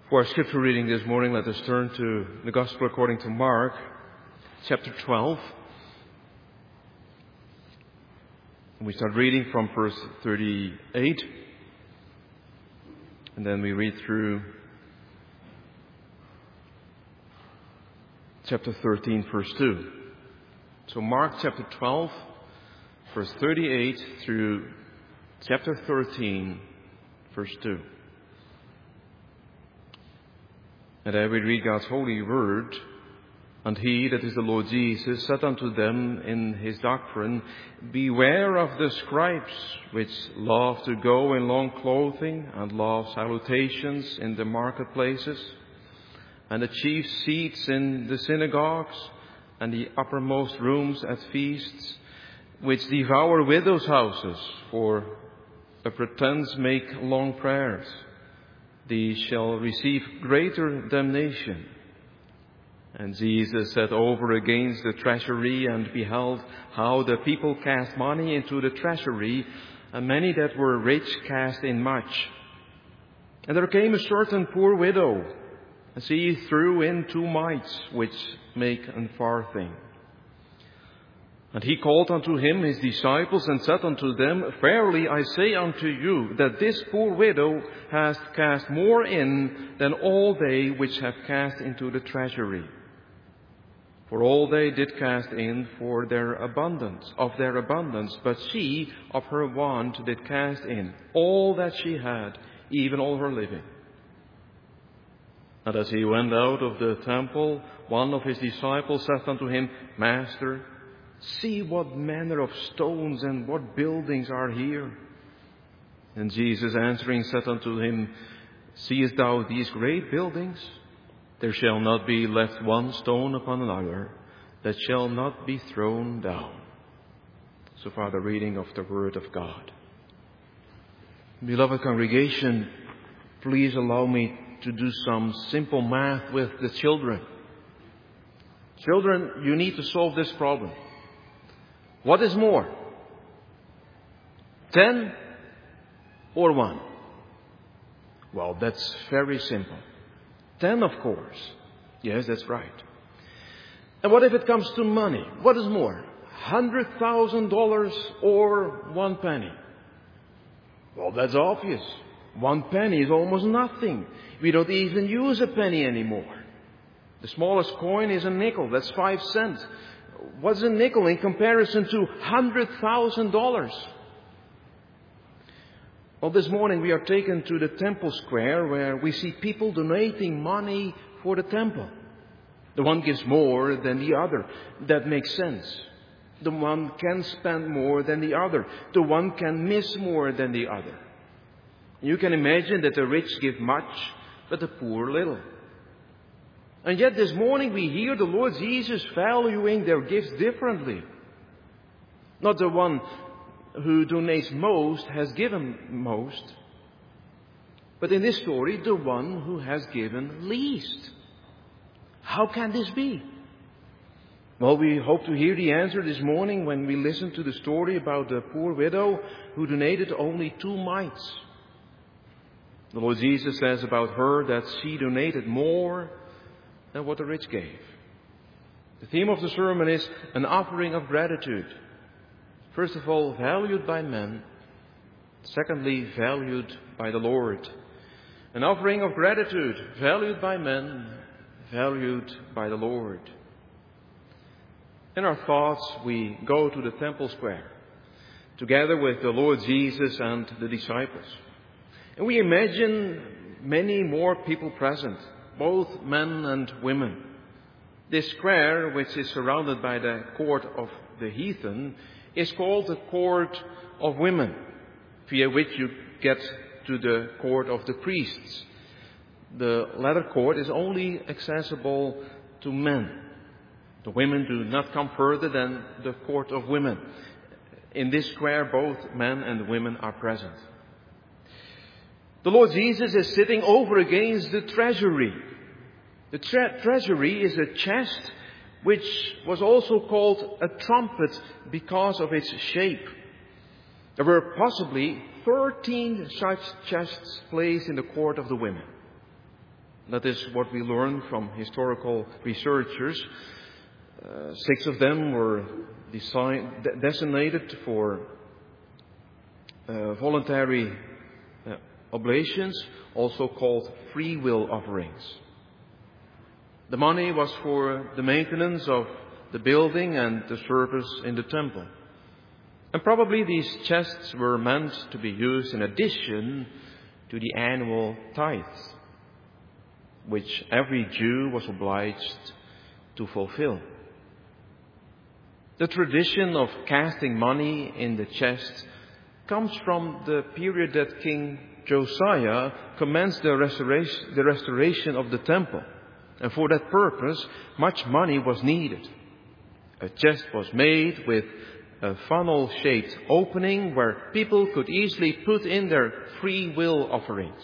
For our scripture reading this morning, let us turn to the Gospel according to Mark, chapter 12. We start reading from verse 38, and then we read through chapter 13, verse 2. So Mark chapter 12, verse 38 through chapter 13, verse 2. And I will read God's holy word. And he, that is the Lord Jesus, said unto them in his doctrine, Beware of the scribes, which love to go in long clothing, and love salutations in the marketplaces, and the chief seats in the synagogues, and the uppermost rooms at feasts, which devour widows' houses, for a pretense make long prayers. These shall receive greater damnation. And Jesus sat over against the treasury, and beheld how the people cast money into the treasury, and many that were rich cast in much. And there came a certain poor widow, and she threw in 2 mites, which make an farthing. And he called unto him his disciples, and said unto them, Verily I say unto you, that this poor widow hath cast more in than all they which have cast into the treasury. For all they did cast in for their abundance, but she of her want did cast in all that she had, even all her living. And as he went out of the temple, one of his disciples said unto him, Master, see what manner of stones and what buildings are here. And Jesus answering said unto him, Seest thou these great buildings? There shall not be left one stone upon another that shall not be thrown down. So far the reading of the Word of God. Beloved congregation, please allow me to do some simple math with the children. Children, you need to solve this problem. What is more? 10 or 1? Well, that's very simple. 10, of course. Yes, that's right. And what if it comes to money? What is more? $100,000 or 1 penny? Well, that's obvious. 1 penny is almost nothing. We don't even use a penny anymore. The smallest coin is a nickel. That's 5 cents. What's a nickel in comparison to $100,000? Well, this morning we are taken to the temple square where we see people donating money for the temple. The one gives more than the other. That makes sense. The one can spend more than the other. The one can miss more than the other. You can imagine that the rich give much, but the poor little. And yet this morning we hear the Lord Jesus valuing their gifts differently. Not the one who donates most has given most, but in this story, the one who has given least. How can this be? Well, we hope to hear the answer this morning when we listen to the story about the poor widow who donated only 2 mites. The Lord Jesus says about her that she donated more than what the rich gave. The theme of the sermon is an offering of gratitude. First of all, valued by men. Secondly, valued by the Lord. An offering of gratitude, valued by men, valued by the Lord. In our thoughts, we go to the temple square, together with the Lord Jesus and the disciples. And we imagine many more people present, both men and women. This square, which is surrounded by the court of the heathen, is called the court of women, via which you get to the court of the priests. The latter court is only accessible to men. The women do not come further than the court of women. In this square, both men and women are present. The Lord Jesus is sitting over against the treasury. The treasury is a chest which was also called a trumpet because of its shape. There were possibly 13 such chests placed in the court of the women. That is what we learn from historical researchers. 6 of them were designated for voluntary oblations, also called free will offerings. The money was for the maintenance of the building and the service in the temple. And probably these chests were meant to be used in addition to the annual tithes, which every Jew was obliged to fulfill. The tradition of casting money in the chest comes from the period that King Josiah commenced the restoration of the temple. And for that purpose, much money was needed. A chest was made with a funnel-shaped opening where people could easily put in their free will offerings.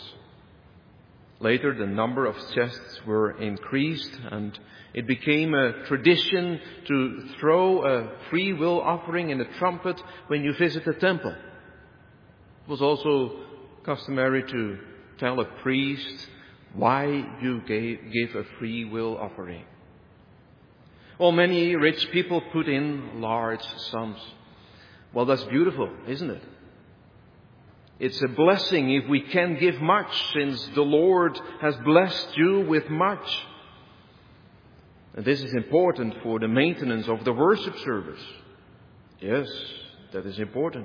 Later, the number of chests were increased, and it became a tradition to throw a free will offering in a trumpet when you visit the temple. It was also customary to tell a priest why you give a free will offering. Well, many rich people put in large sums. Well, that's beautiful, isn't it? It's a blessing if we can give much, since the Lord has blessed you with much. And this is important for the maintenance of the worship service. Yes, that is important.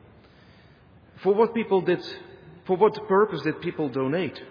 For what purpose did people donate?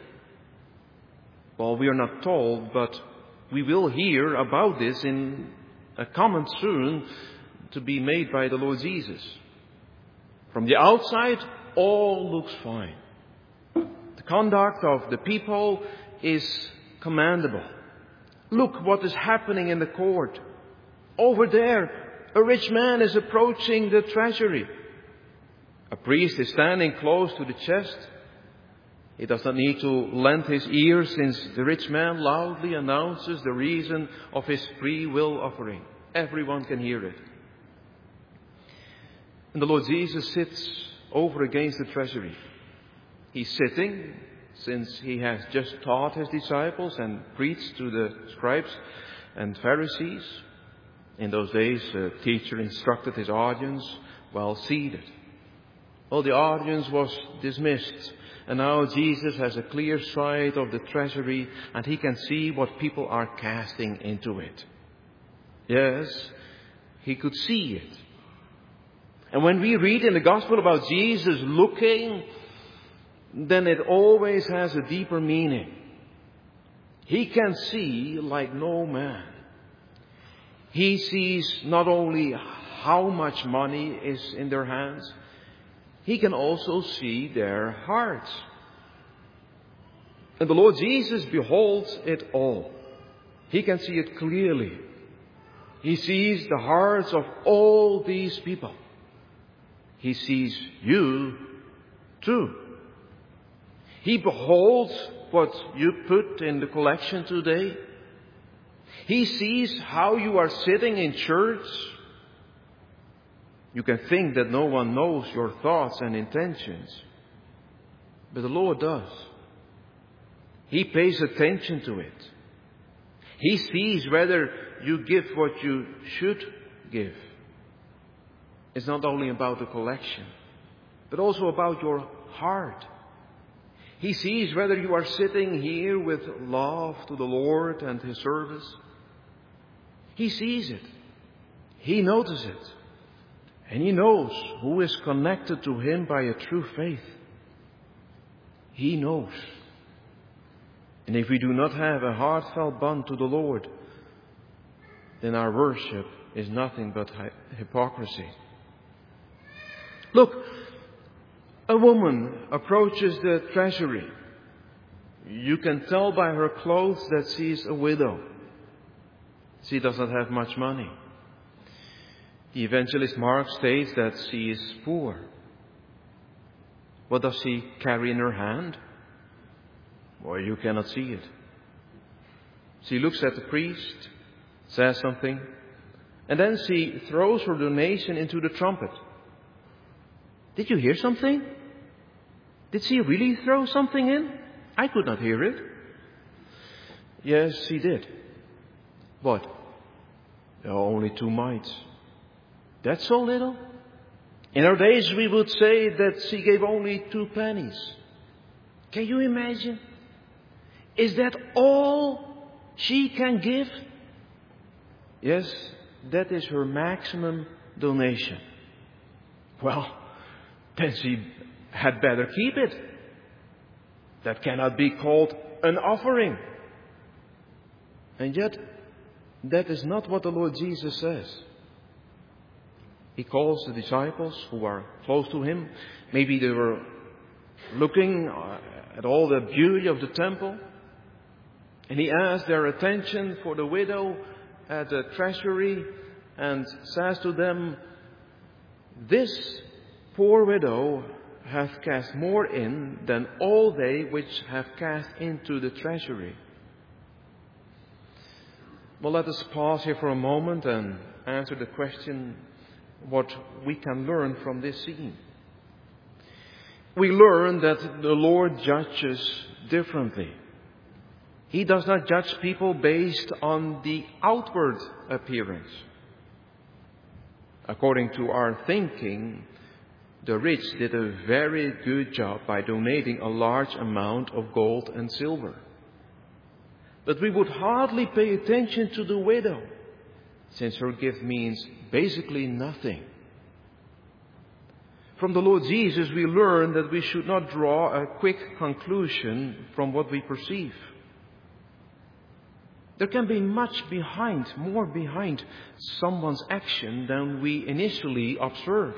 Well, we are not told, but we will hear about this in a comment soon to be made by the Lord Jesus. From the outside, all looks fine. The conduct of the people is commendable. Look what is happening in the court. Over there, a rich man is approaching the treasury. A priest is standing close to the chest. He does not need to lend his ear, since the rich man loudly announces the reason of his free will offering. Everyone can hear it. And the Lord Jesus sits over against the treasury. He's sitting, since he has just taught his disciples and preached to the scribes and Pharisees. In those days, a teacher instructed his audience while seated. Well, the audience was dismissed. And now Jesus has a clear sight of the treasury, and he can see what people are casting into it. Yes, he could see it. And when we read in the Gospel about Jesus looking, then it always has a deeper meaning. He can see like no man. He sees not only how much money is in their hands, he can also see their hearts. And the Lord Jesus beholds it all. He can see it clearly. He sees the hearts of all these people. He sees you too. He beholds what you put in the collection today. He sees how you are sitting in church. You can think that no one knows your thoughts and intentions, but the Lord does. He pays attention to it. He sees whether you give what you should give. It's not only about the collection, but also about your heart. He sees whether you are sitting here with love to the Lord and His service. He sees it. He notices it. And He knows who is connected to Him by a true faith. He knows. And if we do not have a heartfelt bond to the Lord, then our worship is nothing but hypocrisy. Look, a woman approaches the treasury. You can tell by her clothes that she is a widow. She does not have much money. The evangelist Mark states that she is poor. What does she carry in her hand? Well, you cannot see it. She looks at the priest, says something, and then she throws her donation into the trumpet. Did you hear something? Did she really throw something in? I could not hear it. Yes, he did. But there are only 2 mites. That's so little. In our days we would say that she gave only 2 pennies. Can you imagine? Is that all she can give? Yes, that is her maximum donation. Well, then she had better keep it. That cannot be called an offering. And yet, that is not what the Lord Jesus says. He calls the disciples who are close to him. Maybe they were looking at all the beauty of the temple. And he asks their attention for the widow at the treasury and says to them, "This poor widow hath cast more in than all they which have cast into the treasury." Well, let us pause here for a moment and answer the question what we can learn from this scene. We learn that the Lord judges differently. He does not judge people based on the outward appearance. According to our thinking, the rich did a very good job by donating a large amount of gold and silver. But we would hardly pay attention to the widow, since her gift means basically nothing. From the Lord Jesus, we learn that we should not draw a quick conclusion from what we perceive. There can be more behind someone's action than we initially observe.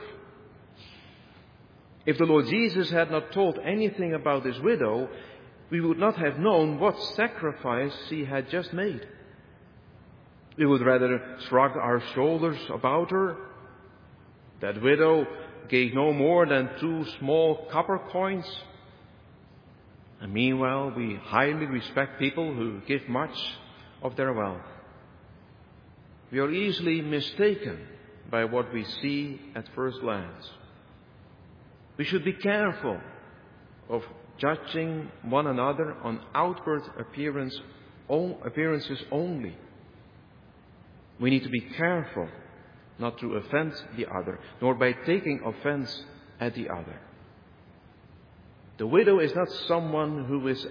If the Lord Jesus had not told anything about this widow, we would not have known what sacrifice she had just made. We would rather shrug our shoulders about her. That widow gave no more than 2 small copper coins. And meanwhile, we highly respect people who give much of their wealth. We are easily mistaken by what we see at first glance. We should be careful of judging one another on outward appearances only. We need to be careful not to offend the other, nor by taking offense at the other. The widow is not someone who is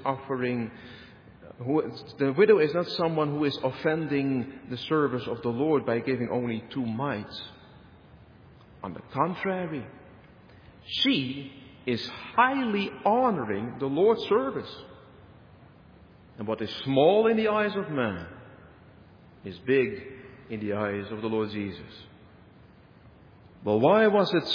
offending the service of the Lord by giving only 2 mites. On the contrary, she is highly honoring the Lord's service. And what is small in the eyes of man is big in the eyes of the Lord Jesus. Well, why was it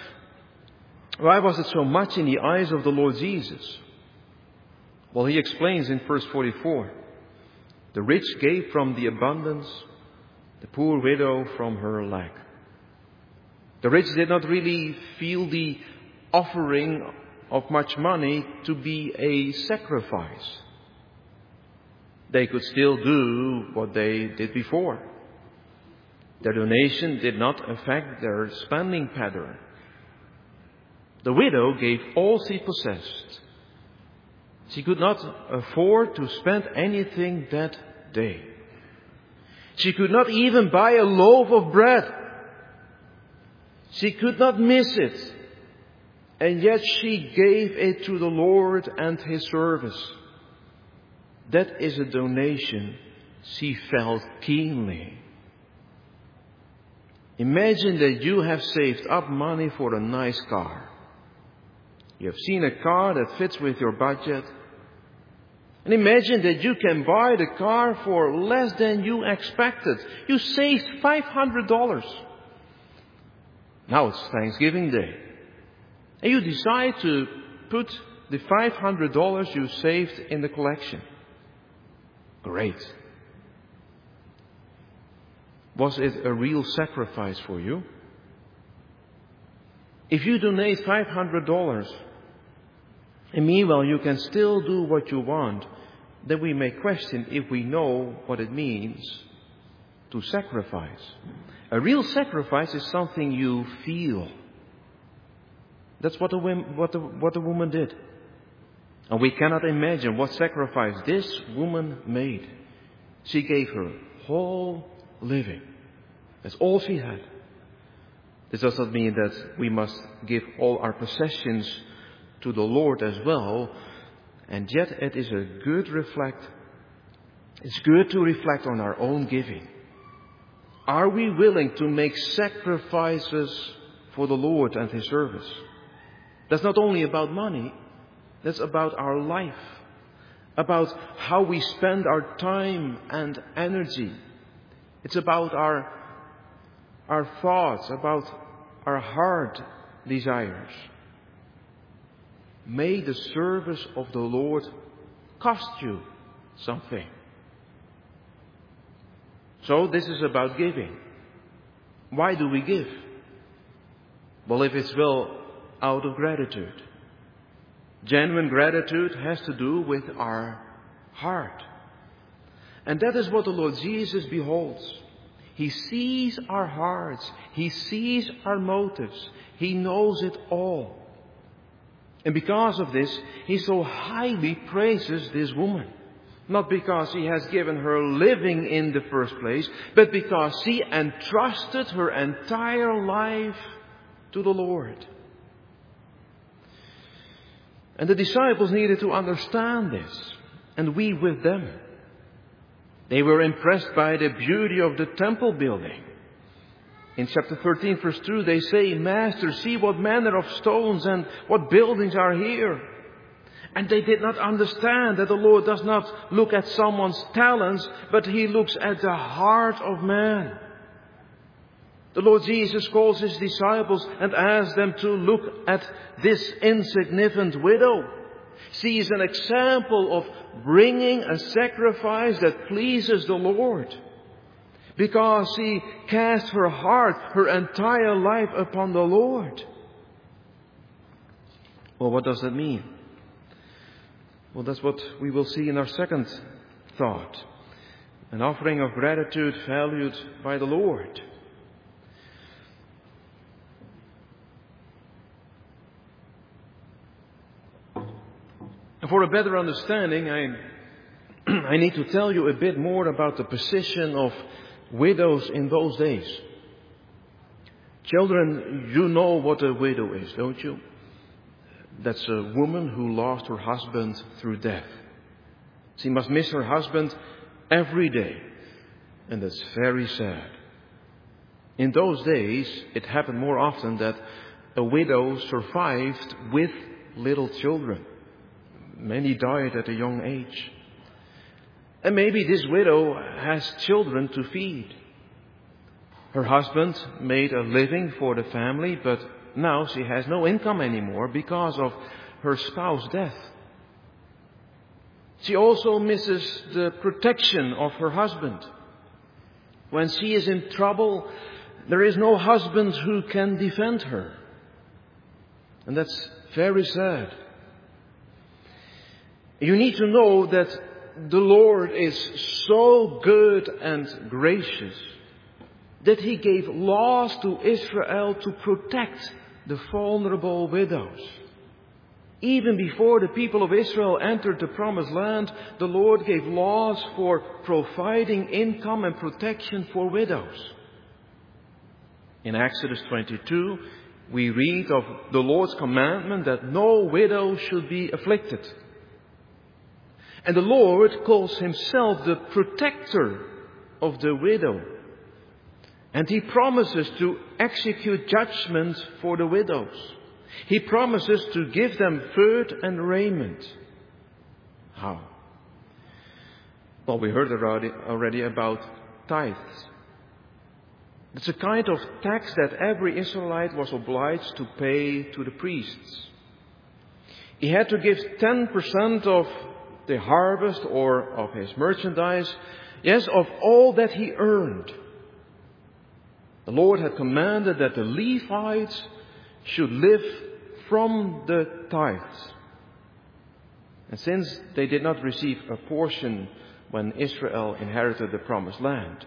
so much in the eyes of the Lord Jesus? Well, he explains in verse 44. The rich gave from the abundance, the poor widow from her lack. The rich did not really feel the offering of much money to be a sacrifice. They could still do what they did before. Their donation did not affect their spending pattern. The widow gave all she possessed. She could not afford to spend anything that day. She could not even buy a loaf of bread. She could not miss it. And yet she gave it to the Lord and His service. That is a donation she felt keenly. Imagine that you have saved up money for a nice car. You have seen a car that fits with your budget. And imagine that you can buy the car for less than you expected. You saved $500. Now it's Thanksgiving Day. And you decide to put the $500 you saved in the collection. Great. Was it a real sacrifice for you? If you donate $500, and meanwhile you can still do what you want, then we may question if we know what it means to sacrifice. A real sacrifice is something you feel. That's what the woman did. And we cannot imagine what sacrifice this woman made. She gave her whole living. That's all she had. This does not mean that we must give all our possessions to the Lord as well. And yet it is it's good to reflect on our own giving. Are we willing to make sacrifices for the Lord and His service? That's not only about money. That's about our life. About how we spend our time and energy. It's about our thoughts, about our heart desires. May the service of the Lord cost you something. So this is about giving. Why do we give? Well, if it's out of gratitude. Genuine gratitude has to do with our heart. And that is what the Lord Jesus beholds. He sees our hearts. He sees our motives. He knows it all. And because of this, He so highly praises this woman. Not because He has given her living in the first place, but because she entrusted her entire life to the Lord. And the disciples needed to understand this, and we with them. They were impressed by the beauty of the temple building. In chapter 13, verse 2, they say, "Master, see what manner of stones and what buildings are here." And they did not understand that the Lord does not look at someone's talents, but He looks at the heart of man. The Lord Jesus calls His disciples and asks them to look at this insignificant widow. She is an example of bringing a sacrifice that pleases the Lord. Because she cast her heart, her entire life upon the Lord. Well, what does that mean? Well, that's what we will see in our second thought. An offering of gratitude valued by the Lord. For a better understanding, I need to tell you a bit more about the position of widows in those days. Children, you know what a widow is, don't you? That's a woman who lost her husband through death. She must miss her husband every day. And that's very sad. In those days, it happened more often that a widow survived with little children. Many died at a young age. And maybe this widow has children to feed. Her husband made a living for the family, but now she has no income anymore because of her spouse's death. She also misses the protection of her husband. When she is in trouble, there is no husband who can defend her. And that's very sad. You need to know that the Lord is so good and gracious that He gave laws to Israel to protect the vulnerable widows. Even before the people of Israel entered the promised land, the Lord gave laws for providing income and protection for widows. In Exodus 22, we read of the Lord's commandment that no widow should be afflicted. And the Lord calls Himself the protector of the widow. And He promises to execute judgment for the widows. He promises to give them food and raiment. How? Well, we heard already about tithes. It's a kind of tax that every Israelite was obliged to pay to the priests. He had to give 10% of the harvest or of his merchandise, yes, of all that he earned. The Lord had commanded that the Levites should live from the tithes. And since they did not receive a portion when Israel inherited the promised land,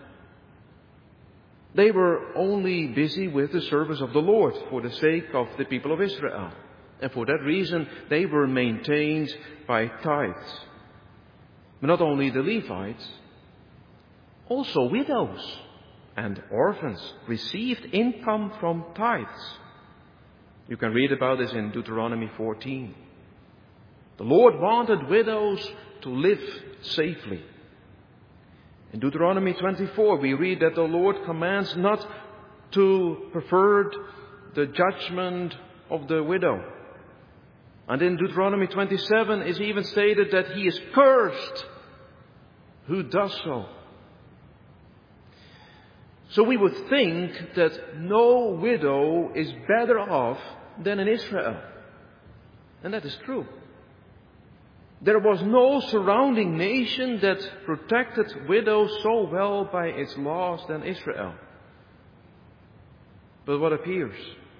they were only busy with the service of the Lord for the sake of the people of Israel. And for that reason, they were maintained by tithes. But not only the Levites, also widows and orphans received income from tithes. You can read about this in Deuteronomy 14. The Lord wanted widows to live safely. In Deuteronomy 24, we read that the Lord commands not to pervert the judgment of the widow. And in Deuteronomy 27 is even stated that he is cursed who does so. So we would think that no widow is better off than in Israel. And that is true. There was no surrounding nation that protected widows so well by its laws than Israel. But what appears?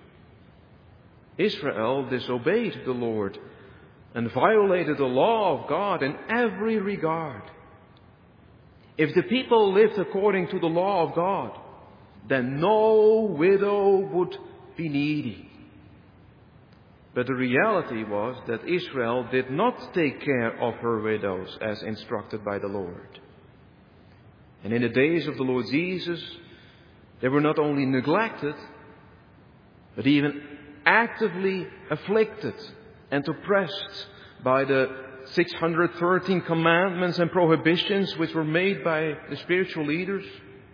Israel disobeyed the Lord and violated the law of God in every regard. If the people lived according to the law of God, then no widow would be needy. But the reality was that Israel did not take care of her widows as instructed by the Lord. And in the days of the Lord Jesus, they were not only neglected, but even actively afflicted and oppressed by the 613 commandments and prohibitions which were made by the spiritual leaders.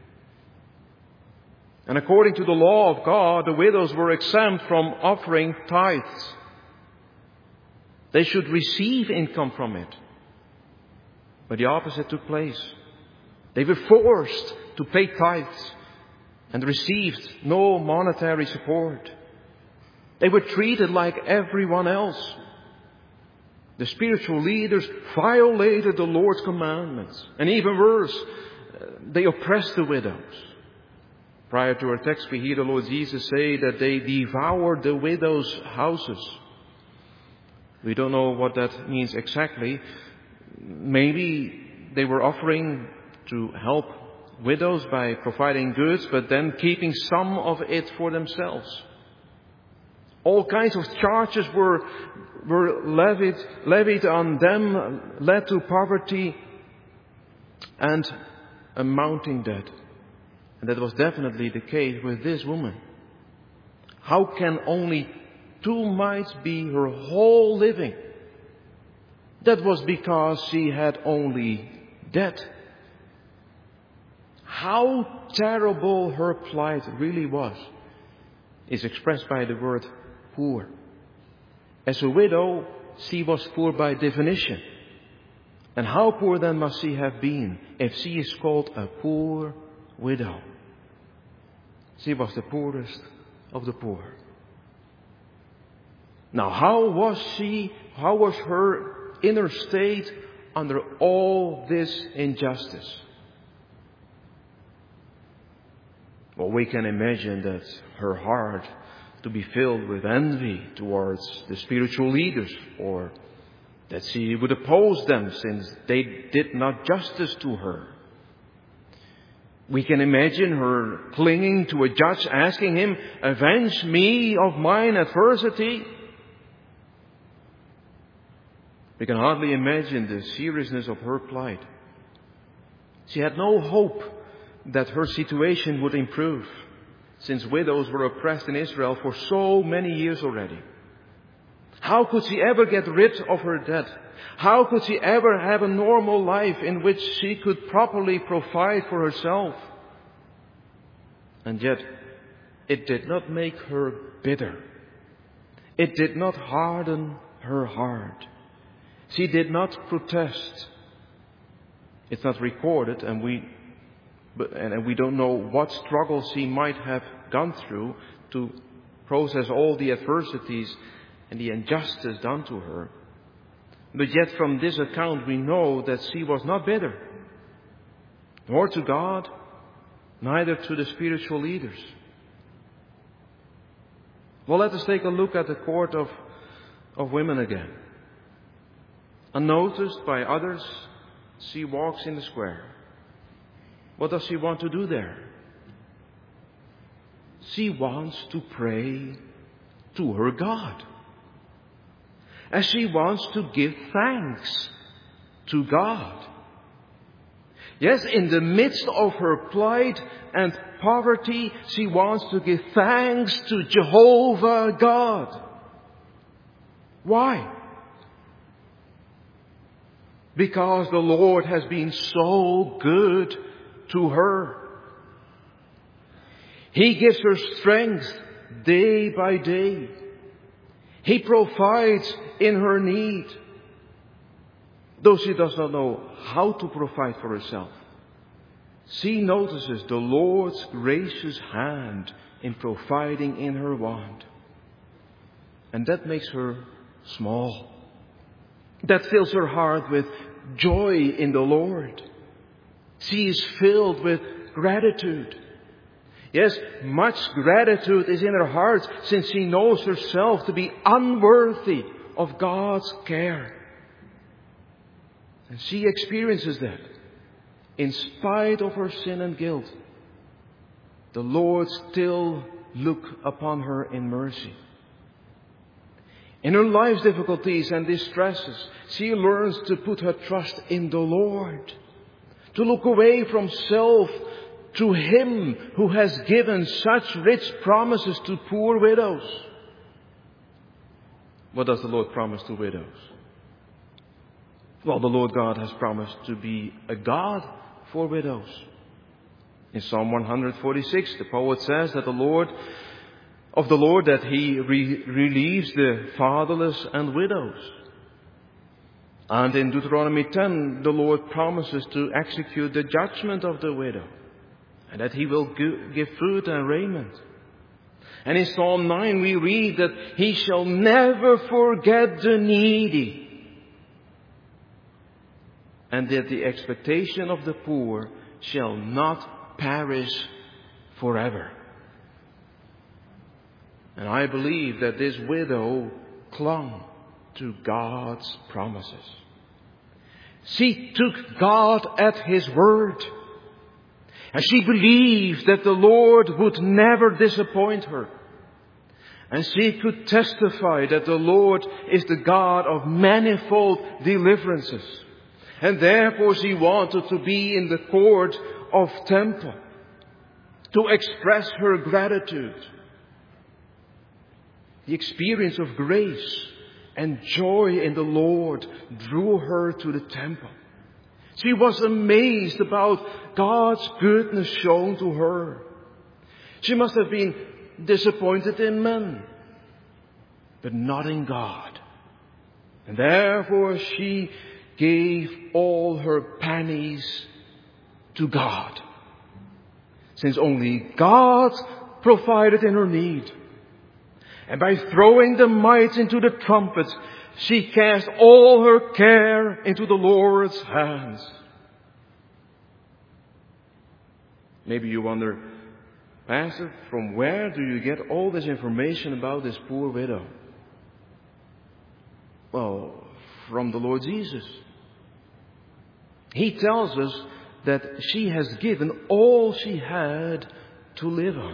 And according to the law of God, the widows were exempt from offering tithes. They should receive income from it. But the opposite took place. They were forced to pay tithes and received no monetary support. They were treated like everyone else. The spiritual leaders violated the Lord's commandments. And even worse, they oppressed the widows. Prior to our text, we hear the Lord Jesus say that they devoured the widows' houses. We don't know what that means exactly. Maybe they were offering to help widows by providing goods, but then keeping some of it for themselves. All kinds of charges were levied on them, led to poverty and a mounting debt. And that was definitely the case with this woman. How can only 2 mites be her whole living? That was because she had only debt. How terrible her plight really was is expressed by the word poor. As a widow, she was poor by definition. And how poor then must she have been if she is called a poor widow? She was the poorest of the poor. Now, how was her inner state under all this injustice? Well, we can imagine that her heart to be filled with envy towards the spiritual leaders, or that she would oppose them since they did not justice to her. We can imagine her clinging to a judge, asking him, "Avenge me of mine adversity." We can hardly imagine the seriousness of her plight. She had no hope that her situation would improve, since widows were oppressed in Israel for so many years already. How could she ever get rid of her debt? How could she ever have a normal life in which she could properly provide for herself? And yet, it did not make her bitter. It did not harden her heart. She did not protest. It's not recorded, and we don't know what struggles she might have gone through to process all the adversities and the injustice done to her. But yet from this account we know that she was not bitter, nor to God, neither to the spiritual leaders. Well, let us take a look at the court of women again. Unnoticed by others, she walks in the square. What does she want to do there? She wants to pray to her God. as she wants to give thanks to God. Yes, in the midst of her plight and poverty, she wants to give thanks to Jehovah God. Why? Because the Lord has been so good to her. He gives her strength day by day. He provides in her need, though she does not know how to provide for herself. She notices the Lord's gracious hand in providing in her want. And that makes her small. That fills her heart with joy in the Lord. She is filled with gratitude. Yes, much gratitude is in her heart, since she knows herself to be unworthy of God's care. And she experiences that. In spite of her sin and guilt, the Lord still look upon her in mercy. In her life's difficulties and distresses, she learns to put her trust in the Lord, to look away from self to Him who has given such rich promises to poor widows. What does the Lord promise to widows? Well, the Lord God has promised to be a God for widows. In Psalm 146, the poet says that the Lord that He relieves the fatherless and widows. And in Deuteronomy 10, the Lord promises to execute the judgment of the widow, and that He will give food and raiment. And in Psalm 9 we read that He shall never forget the needy, and that the expectation of the poor shall not perish forever. And I believe that this widow clung to God's promises. She took God at His word. And she believed that the Lord would never disappoint her. And she could testify that the Lord is the God of manifold deliverances. And therefore she wanted to be in the court of temple to express her gratitude. The experience of grace and joy in the Lord drew her to the temple. She was amazed about God's goodness shown to her. She must have been disappointed in men, but not in God. And therefore she gave all her pennies to God, since only God provided in her need. And by throwing the mites into the trumpets, she cast all her care into the Lord's hands. Maybe you wonder, Pastor, from where do you get all this information about this poor widow? Well, from the Lord Jesus. He tells us that she has given all she had to live on.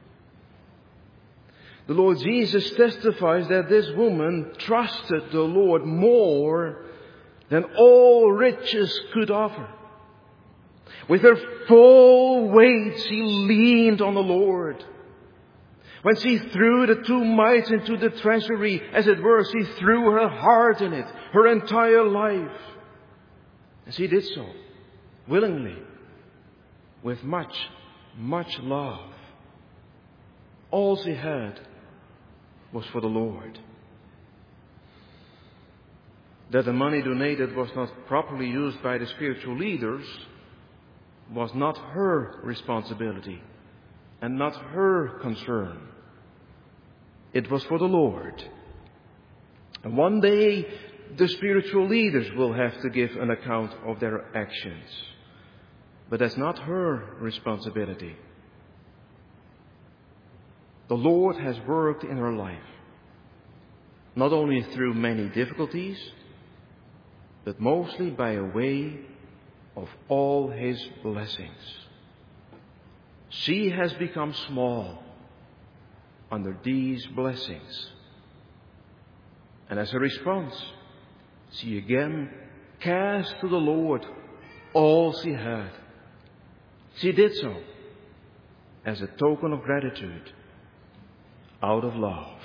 The Lord Jesus testifies that this woman trusted the Lord more than all riches could offer. With her full weight, she leaned on the Lord. When she threw the 2 mites into the treasury, as it were, she threw her heart in it, her entire life. And she did so willingly, with much, much love. All she had was for the Lord. That the money donated was not properly used by the spiritual leaders was not her responsibility and not her concern. It was for the Lord. And one day the spiritual leaders will have to give an account of their actions. But that's not her responsibility. The Lord has worked in her life, not only through many difficulties, but mostly by a way of all His blessings. She has become small under these blessings. And as a response, she again cast to the Lord all she had. She did so as a token of gratitude, out of love.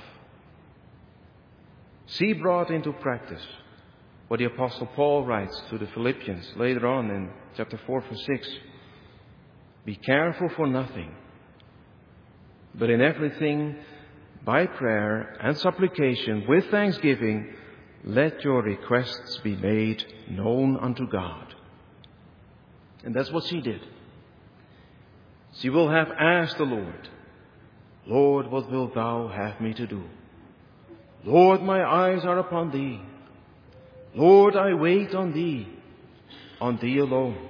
She brought into practice what the Apostle Paul writes to the Philippians later on in chapter 4, verse 6. Be careful for nothing, but in everything, by prayer and supplication, with thanksgiving, let your requests be made known unto God. And that's what she did. She will have asked the Lord, Lord, what wilt thou have me to do? Lord, my eyes are upon thee. Lord, I wait on thee alone.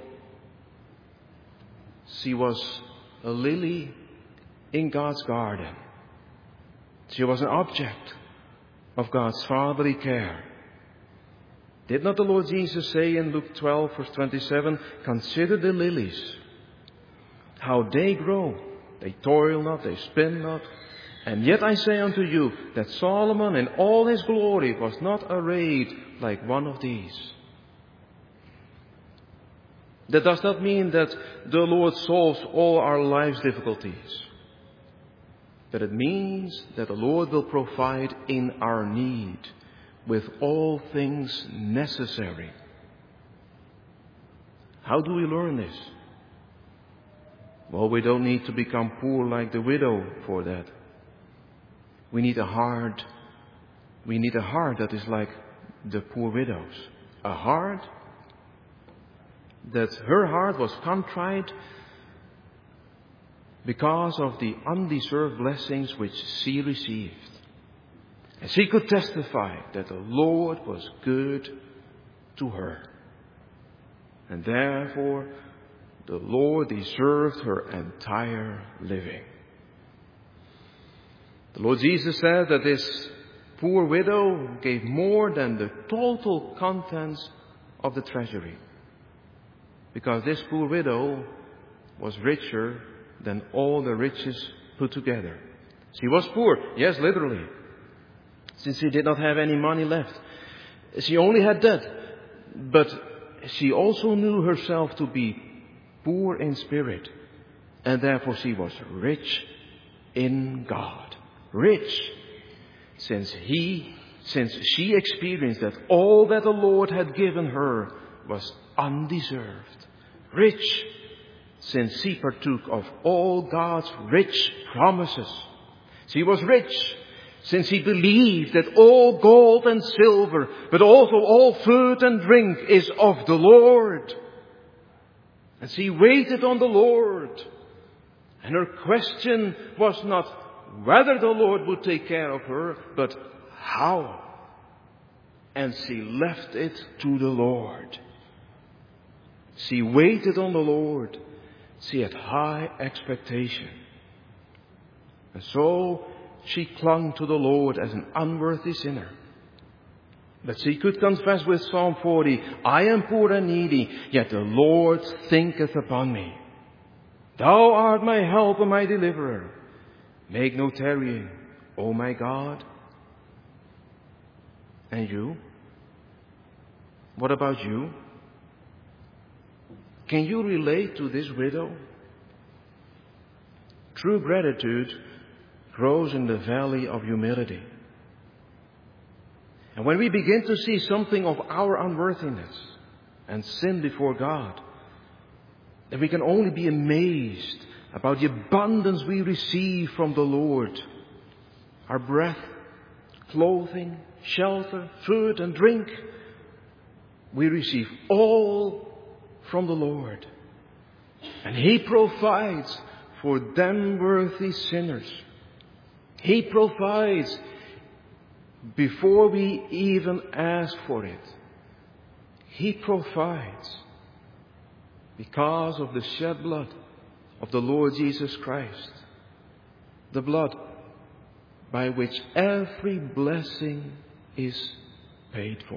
She was a lily in God's garden. She was an object of God's fatherly care. Did not the Lord Jesus say in Luke 12, verse 27, consider the lilies, how they grow. They toil not, they spin not. And yet I say unto you that Solomon in all his glory was not arrayed like one of these. That does not mean that the Lord solves all our life's difficulties. But it means that the Lord will provide in our need with all things necessary. How do we learn this? Well, we don't need to become poor like the widow for that. We need a heart that is like the poor widow's. A heart that her heart was contrite because of the undeserved blessings which she received. And she could testify that the Lord was good to her. And therefore, the Lord deserved her entire living. The Lord Jesus said that this poor widow gave more than the total contents of the treasury. Because this poor widow was richer than all the riches put together. She was poor, yes, literally, since she did not have any money left. She only had that. But she also knew herself to be poor in spirit. And therefore she was rich in God. Rich, since she experienced that all that the Lord had given her was undeserved. Rich, since she partook of all God's rich promises. She was rich, since she believed that all gold and silver, but also all food and drink is of the Lord. And she waited on the Lord. And her question was not whether the Lord would take care of her, but how. And she left it to the Lord. She waited on the Lord. She had high expectation. And so she clung to the Lord as an unworthy sinner. But she could confess with Psalm 40, I am poor and needy, yet the Lord thinketh upon me. Thou art my help and my deliverer. Make no tarrying, O my God. And you? What about you? Can you relate to this widow? True gratitude grows in the valley of humility. And when we begin to see something of our unworthiness and sin before God, then we can only be amazed about the abundance we receive from the Lord. Our breath, clothing, shelter, food and drink, we receive all from the Lord. And He provides for them worthy sinners. He provides before we even ask for it. He provides because of the shed blood of the Lord Jesus Christ. The blood by which every blessing is paid for.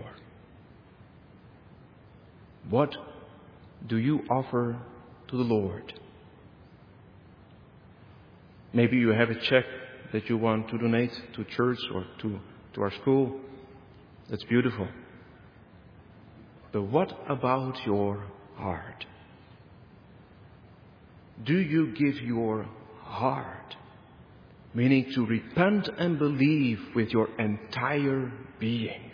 What do you offer to the Lord? Maybe you have a check that you want to donate to church or to our school. That's beautiful. But what about your heart? Do you give your heart, meaning to repent and believe with your entire being,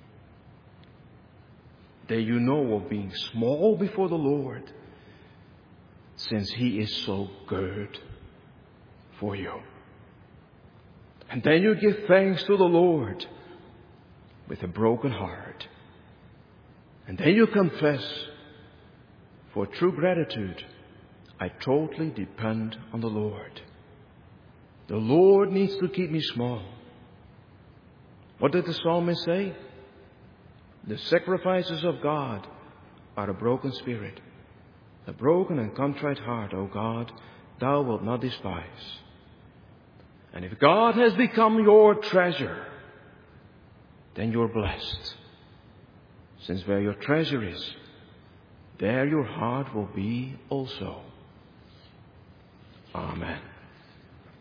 that you know of being small before the Lord, since He is so good for you? And then you give thanks to the Lord with a broken heart. And then you confess, for true gratitude, I totally depend on the Lord. The Lord needs to keep me small. What did the psalmist say? The sacrifices of God are a broken spirit, a broken and contrite heart, O God, thou wilt not despise. And if God has become your treasure, then you're blessed. Since where your treasure is, there your heart will be also. Amen.